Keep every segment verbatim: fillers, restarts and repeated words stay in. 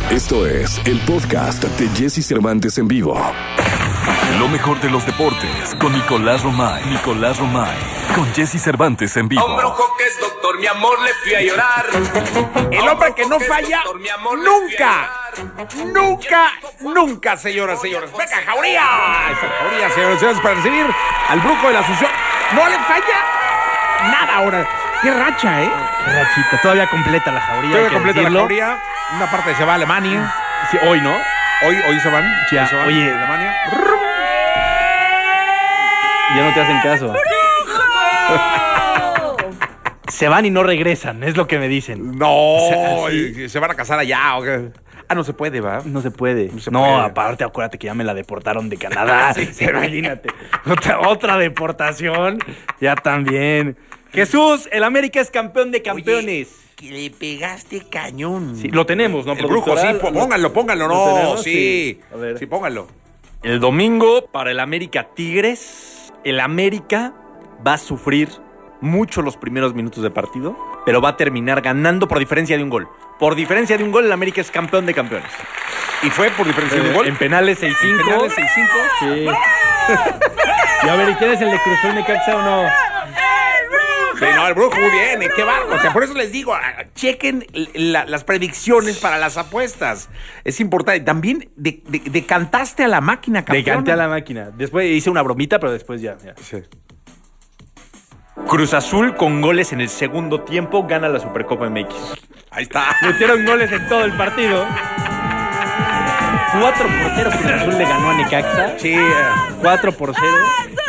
Esto es el podcast de Jesse Cervantes en vivo. Lo mejor de los deportes con Nicolás Romay. Nicolás Romay. Con Jesse Cervantes en vivo. Hombre, ojo que es doctor, mi amor, le fui a llorar. El hombre que no falla nunca, nunca, nunca, señoras, señores. Venga, Jauría. Esta Jauría, señoras, señores, para recibir al brujo de la Asunción. No le falla nada ahora. Qué racha, ¿eh? Qué rachita. Todavía completa la Jauría. Todavía completa la Jauría. Una parte se va a Alemania. Sí, hoy, ¿no? Hoy, hoy se van. Ya, hoy se van oye. a Alemania. Ya no te hacen caso. Se van y no regresan, es lo que me dicen. No, O sea, sí. se van a casar allá. ¿O qué? Ah, no se puede, ¿va? No se puede. No se No, puede. aparte, acuérdate que ya me la deportaron de Canadá. Sí, sí. Imagínate. Otra, otra deportación. Ya también. Jesús, el América es campeón de campeones. Oye, que le pegaste cañón. Sí, lo tenemos, ¿no? El brujo, sí, po- pónganlo, pónganlo, ¿Lo no, tenemos? sí. Sí. A ver. Sí, pónganlo. El domingo, para el América Tigres, el América va a sufrir mucho los primeros minutos de partido, pero va a terminar ganando por diferencia de un gol. Por diferencia de un gol, el América es campeón de campeones. Y fue por diferencia de un gol. En penales seis cinco. En penales seis cinco. Sí. Y a ver, ¿y quién es el de Cruz Azul Necaxa o no? Sí, no, el brujo muy bien, ¿eh? Qué bárbaro. O sea, por eso les digo, ah, chequen la- las predicciones para las apuestas. Es importante. También de- de- decantaste a la máquina, campeón. Decanté a la máquina. Después hice una bromita, pero después ya. ya. Sí. Cruz Azul con goles en el segundo tiempo gana la Supercopa M X. Ahí está. Metieron goles en todo el partido. cuatro por cero Cruz Azul le ganó a Necaxa. Sí, eh, cuatro por cero.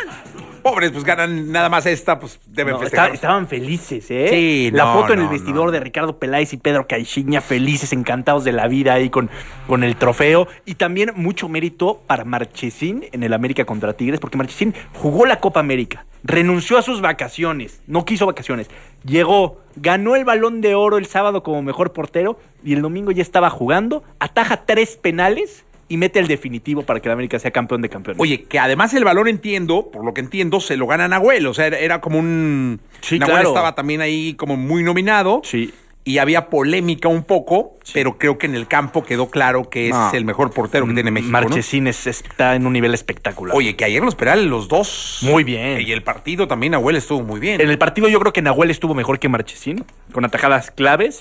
pobres, pues ganan nada más esta, pues deben No, festejar. está- estaban felices, ¿eh? Sí, La no, foto en el no, vestidor no. de Ricardo Peláez y Pedro Caixinha, felices, encantados de la vida ahí con, con el trofeo. Y también mucho mérito para Marchesín en el América contra Tigres, porque Marchesín jugó la Copa América, renunció a sus vacaciones, no quiso vacaciones, llegó, ganó el Balón de Oro el sábado como mejor portero y el domingo ya estaba jugando, ataja tres penales y mete el definitivo para que el América sea campeón de campeones. Oye, que además el balón, entiendo, por lo que entiendo, se lo gana Nahuel. O sea, era, era como un... Sí, Nahuel claro. estaba también ahí como muy nominado. Sí. Y había polémica un poco, pero creo que en el campo quedó claro que es No. el mejor portero que tiene México, ¿no? Marchesín es- está en un nivel espectacular. Oye, que ayer en los penales los dos... Muy bien. Y el partido también, Nahuel estuvo muy bien. En el partido yo creo que Nahuel estuvo mejor que Marchesín, con atajadas claves,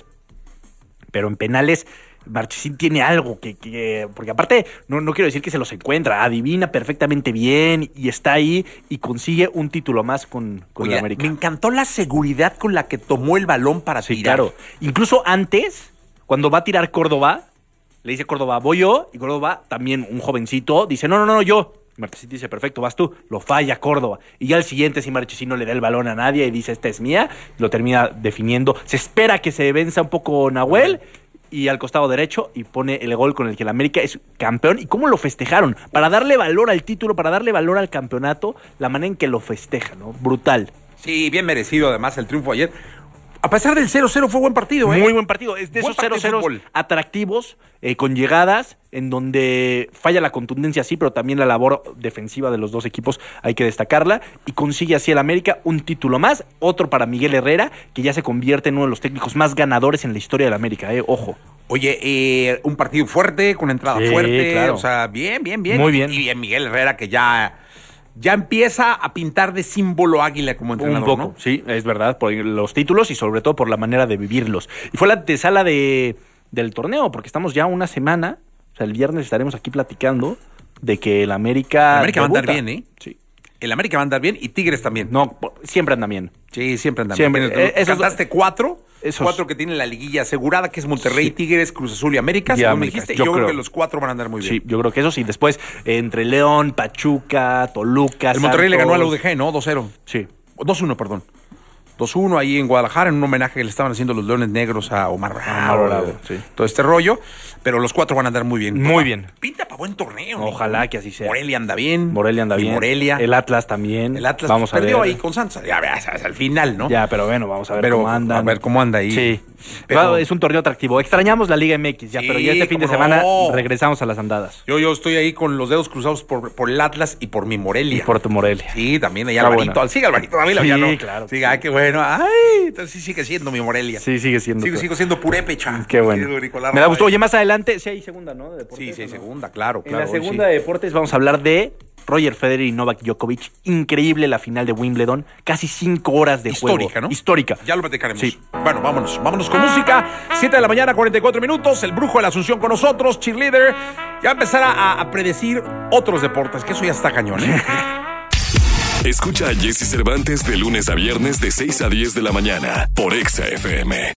pero en penales Marchesín tiene algo que... que- porque aparte, no, no quiero decir que se los encuentra, adivina perfectamente bien y está ahí y consigue un título más con, con Oye, el América. me encantó la seguridad con la que tomó el balón para Sí, tirar. claro. Incluso antes, cuando va a tirar Córdoba, le dice Córdoba, voy yo, y Córdoba, también un jovencito, dice, no, no, no, yo. Marchesín dice, perfecto, vas tú. Lo falla Córdoba. Y ya al siguiente, si Marchesín no le da el balón a nadie y dice, esta es mía, lo termina definiendo. Se espera que se venza un poco Nahuel y al costado derecho y pone el gol con el que el América es campeón. ¿Y cómo lo festejaron? Para darle valor al título, para darle valor al campeonato, la manera en que lo festejan, ¿no? Brutal. Sí, bien merecido además el triunfo ayer. A pesar del cero cero fue buen partido, ¿eh? Muy buen partido. Es de Buen esos partido de cero cero fútbol. atractivos, eh, con llegadas, en donde falla la contundencia, sí, pero también la labor defensiva de los dos equipos hay que destacarla. Y consigue así el América un título más, otro para Miguel Herrera, que ya se convierte en uno de los técnicos más ganadores en la historia del América, eh. Ojo. Oye, eh, un partido fuerte, con entrada Sí, fuerte, claro. o sea, bien, bien, bien. Muy bien. Y bien Miguel Herrera, que ya, ya empieza a pintar de símbolo águila como entrenador, Un poco, ¿no? sí, es verdad, por los títulos y sobre todo por la manera de vivirlos. Y fue la antesala de, del torneo, porque estamos ya una semana, o sea, el viernes estaremos aquí platicando de que el América... El América va a andar debuta. bien, ¿eh? Sí. El América va a andar bien y Tigres también. No, po- siempre andan bien. Sí, siempre andan Siempre. bien. Eh, esos- Cantaste cuatro, esos- cuatro que tienen la liguilla asegurada, que es Monterrey, Sí. Tigres, Cruz Azul y América, Y según me América, dijiste. yo Yo, creo creo. que los cuatro van a andar muy bien. Sí, yo creo que eso sí. Después, eh, entre León, Pachuca, Toluca, El Monterrey le ganó a la U Santos. D G, ¿no? dos cero. Sí. dos uno, perdón. dos uno ahí en Guadalajara, en un homenaje que le estaban haciendo los Leones Negros a Omar Bravo. Omar Bravo, sí. Todo este rollo. Pero los cuatro van a andar muy bien. Muy bien. Pinta para buen torneo. Ojalá Nico. que así sea. Morelia anda bien. Morelia anda Y bien. Morelia. El Atlas también. El Atlas Vamos a perdió ver. ahí con Santos. Ya veas, al final, ¿no? Ya, pero bueno, vamos a ver Pero cómo andan. a ver cómo anda ahí. Sí. Pero- Claro, es un torneo atractivo. Extrañamos la Liga M X ya, Sí, pero ya este fin de cómo semana no. regresamos a las andadas. Yo, yo estoy ahí con los dedos cruzados por, por el Atlas y por mi Morelia. Y por tu Morelia. Sí, también allá Está Alvarito. bueno. Sigue Alvarito, Dávila, Sí, ya no. claro. Sí, ay, qué bueno. bueno. Ay, entonces sí sigue siendo mi Morelia. Sí, sigue siendo. Sigo, tú. sigo siendo purépecha. Qué bueno. Me da gusto. Oye, más adelante, sí hay segunda, ¿no? De deportes, Sí, sí hay ¿no? segunda, claro, En claro. la segunda sí. de deportes vamos a hablar de Roger Federer y Novak Djokovic. Increíble la final de Wimbledon. Casi cinco horas de juego. Histórica, ¿no? Histórica. Ya lo platicaremos. Sí. Bueno, vámonos. Vámonos con música. siete de la mañana, cuarenta y cuatro minutos. El Brujo de la Asunción con nosotros. Cheerleader. Ya empezar a, a predecir otros deportes, que eso ya está cañón, ¿eh? Escucha a Jesse Cervantes de lunes a viernes de seis a diez de la mañana por Exa F M.